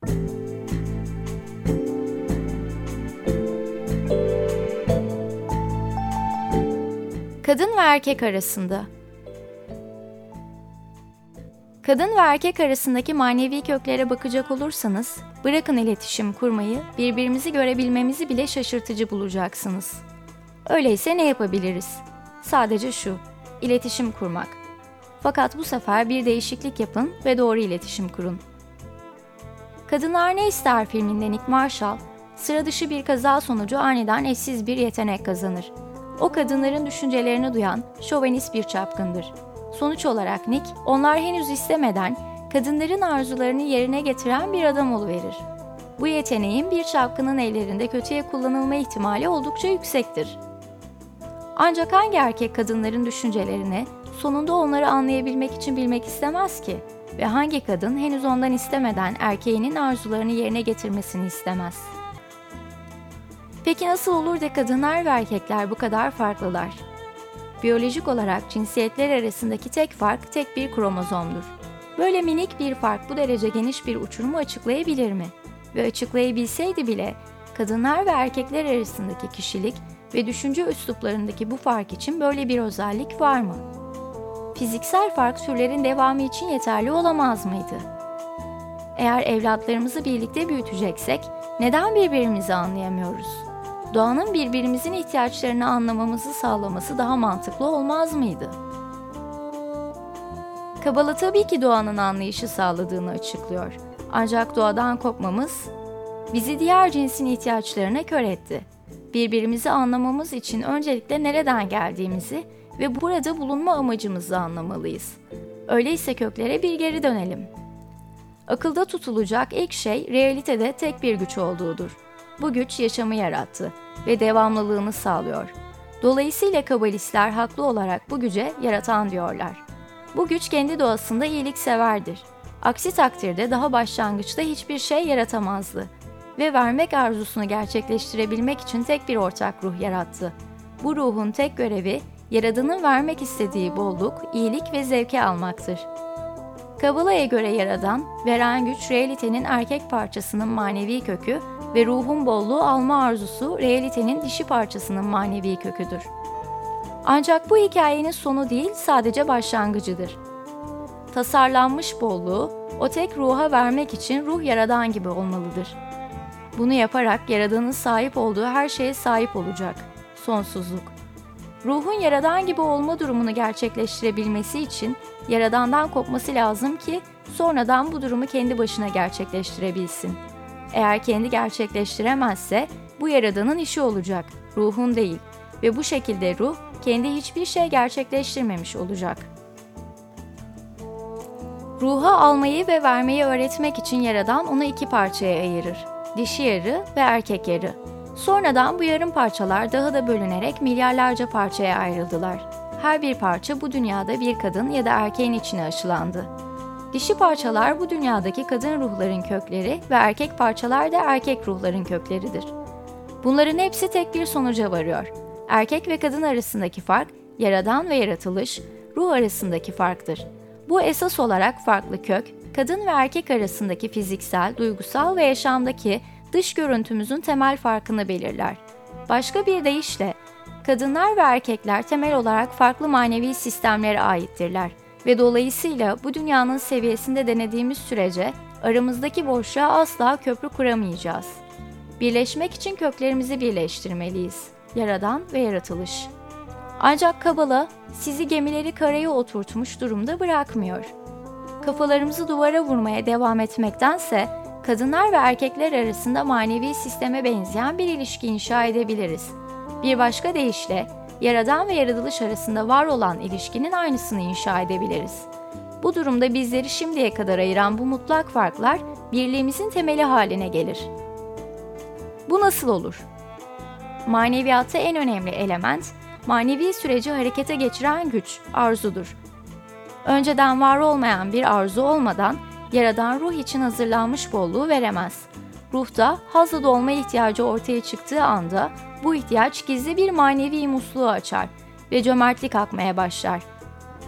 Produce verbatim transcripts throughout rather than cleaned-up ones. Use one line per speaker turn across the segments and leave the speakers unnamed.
Kadın ve erkek arasında. Kadın ve erkek arasındaki manevi köklere bakacak olursanız, bırakın iletişim kurmayı, birbirimizi görebilmemizi bile şaşırtıcı bulacaksınız. Öyleyse ne yapabiliriz? Sadece şu, iletişim kurmak. Fakat bu sefer bir değişiklik yapın ve doğru iletişim kurun. Kadınlar Ne İster filminde Nick Marshall, sıra dışı bir kaza sonucu aniden eşsiz bir yetenek kazanır. O kadınların düşüncelerini duyan şovenist bir çapkındır. Sonuç olarak Nick, onlar henüz istemeden kadınların arzularını yerine getiren bir adam oluverir. Bu yeteneğin bir çapkının ellerinde kötüye kullanılma ihtimali oldukça yüksektir. Ancak hangi erkek kadınların düşüncelerini sonunda onları anlayabilmek için bilmek istemez ki? Ve hangi kadın henüz ondan istemeden erkeğinin arzularını yerine getirmesini istemez? Peki nasıl olur da kadınlar ve erkekler bu kadar farklılar? Biyolojik olarak cinsiyetler arasındaki tek fark tek bir kromozomdur. Böyle minik bir fark bu derece geniş bir uçurumu açıklayabilir mi? Ve açıklayabilseydi bile kadınlar ve erkekler arasındaki kişilik ve düşünce üsluplarındaki bu fark için böyle bir özellik var mı? Fiziksel fark türlerin devamı için yeterli olamaz mıydı? Eğer evlatlarımızı birlikte büyüteceksek neden birbirimizi anlayamıyoruz? Doğanın birbirimizin ihtiyaçlarını anlamamızı sağlaması daha mantıklı olmaz mıydı? Kabala tabii ki doğanın anlayışı sağladığını açıklıyor. Ancak doğadan kopmamız bizi diğer cinsin ihtiyaçlarına kör etti. Birbirimizi anlamamız için öncelikle nereden geldiğimizi ve burada bulunma amacımızı anlamalıyız. Öyleyse köklere bir geri dönelim. Akılda tutulacak ilk şey realitede tek bir güç olduğudur. Bu güç yaşamı yarattı ve devamlılığını sağlıyor. Dolayısıyla kabalistler haklı olarak bu güce yaratan diyorlar. Bu güç kendi doğasında iyilikseverdir. Aksi takdirde daha başlangıçta hiçbir şey yaratamazdı. Ve vermek arzusunu gerçekleştirebilmek için tek bir ortak ruh yarattı. Bu ruhun tek görevi, Yaradan'ın vermek istediği bolluk, iyilik ve zevki almaktır. Kabala'ya göre Yaradan, veren güç realitenin erkek parçasının manevi kökü ve ruhun bolluğu alma arzusu realitenin dişi parçasının manevi köküdür. Ancak bu hikayenin sonu değil, sadece başlangıcıdır. Tasarlanmış bolluğu, o tek ruha vermek için ruh Yaradan gibi olmalıdır. Bunu yaparak Yaradan'ın sahip olduğu her şeye sahip olacak. Sonsuzluk. Ruhun Yaradan gibi olma durumunu gerçekleştirebilmesi için Yaradan'dan kopması lazım ki sonradan bu durumu kendi başına gerçekleştirebilsin. Eğer kendi gerçekleştiremezse bu Yaradan'ın işi olacak, ruhun değil ve bu şekilde ruh kendi hiçbir şey gerçekleştirmemiş olacak. Ruha almayı ve vermeyi öğretmek için Yaradan onu iki parçaya ayırır. Dişi yarı ve erkek yarı. Sonradan bu yarım parçalar daha da bölünerek milyarlarca parçaya ayrıldılar. Her bir parça bu dünyada bir kadın ya da erkeğin içine aşılandı. Dişi parçalar bu dünyadaki kadın ruhların kökleri ve erkek parçalar da erkek ruhların kökleridir. Bunların hepsi tek bir sonuca varıyor. Erkek ve kadın arasındaki fark, Yaradan ve yaratılış, ruh arasındaki farktır. Bu esas olarak farklı kök, kadın ve erkek arasındaki fiziksel, duygusal ve yaşamdaki dış görüntümüzün temel farkını belirler. Başka bir deyişle, kadınlar ve erkekler temel olarak farklı manevi sistemlere aittirler ve dolayısıyla bu dünyanın seviyesinde denediğimiz sürece aramızdaki boşluğa asla köprü kuramayacağız. Birleşmek için köklerimizi birleştirmeliyiz. Yaradan ve yaratılış. Ancak Kabala sizi gemileri karaya oturtmuş durumda bırakmıyor. Kafalarımızı duvara vurmaya devam etmektense kadınlar ve erkekler arasında manevi sisteme benzeyen bir ilişki inşa edebiliriz. Bir başka deyişle, Yaradan ve yaratılış arasında var olan ilişkinin aynısını inşa edebiliriz. Bu durumda bizleri şimdiye kadar ayıran bu mutlak farklar birliğimizin temeli haline gelir. Bu nasıl olur? Maneviyatta en önemli element, manevi süreci harekete geçiren güç, arzudur. Önceden var olmayan bir arzu olmadan, Yaradan ruh için hazırlanmış bolluğu veremez. Ruhta hazla dolma ihtiyacı ortaya çıktığı anda bu ihtiyaç gizli bir manevi musluğu açar ve cömertlik akmaya başlar.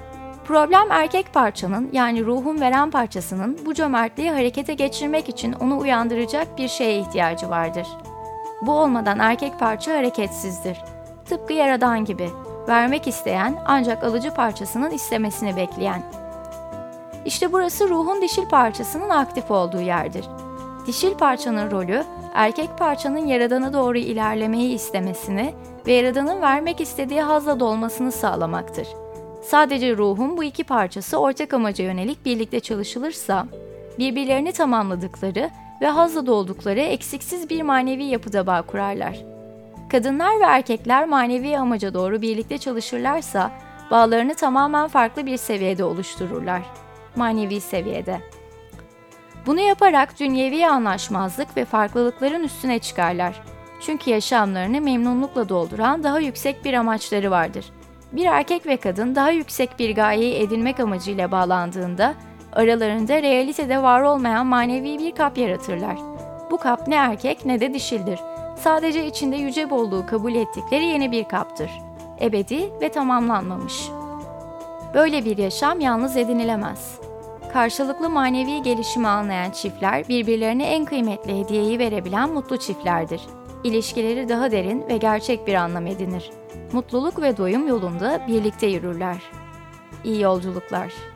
Problem erkek parçanın yani ruhun veren parçasının bu cömertliği harekete geçirmek için onu uyandıracak bir şeye ihtiyacı vardır. Bu olmadan erkek parça hareketsizdir. Tıpkı yaradan gibi, vermek isteyen ancak alıcı parçasının istemesini bekleyen. İşte burası ruhun dişil parçasının aktif olduğu yerdir. Dişil parçanın rolü, erkek parçanın yaradana doğru ilerlemeyi istemesini ve yaradanın vermek istediği hazla dolmasını sağlamaktır. Sadece ruhun bu iki parçası ortak amaca yönelik birlikte çalışılırsa, birbirlerini tamamladıkları ve hazla doldukları eksiksiz bir manevi yapıda bağ kurarlar. Kadınlar ve erkekler manevi amaca doğru birlikte çalışırlarsa, bağlarını tamamen farklı bir seviyede oluştururlar. Manevi seviyede. Bunu yaparak dünyevi anlaşmazlık ve farklılıkların üstüne çıkarlar. Çünkü yaşamlarını memnunlukla dolduran daha yüksek bir amaçları vardır. Bir erkek ve kadın daha yüksek bir gayeyi edinmek amacıyla bağlandığında, aralarında realitede var olmayan manevi bir kap yaratırlar. Bu kap ne erkek ne de dişildir. Sadece içinde yüce bolluğu kabul ettikleri yeni bir kaptır. Ebedi ve tamamlanmamış. Böyle bir yaşam yalnız edinilemez. Karşılıklı manevi gelişimi anlayan çiftler birbirlerine en kıymetli hediyeyi verebilen mutlu çiftlerdir. İlişkileri daha derin ve gerçek bir anlam edinir. Mutluluk ve doyum yolunda birlikte yürürler. İyi yolculuklar.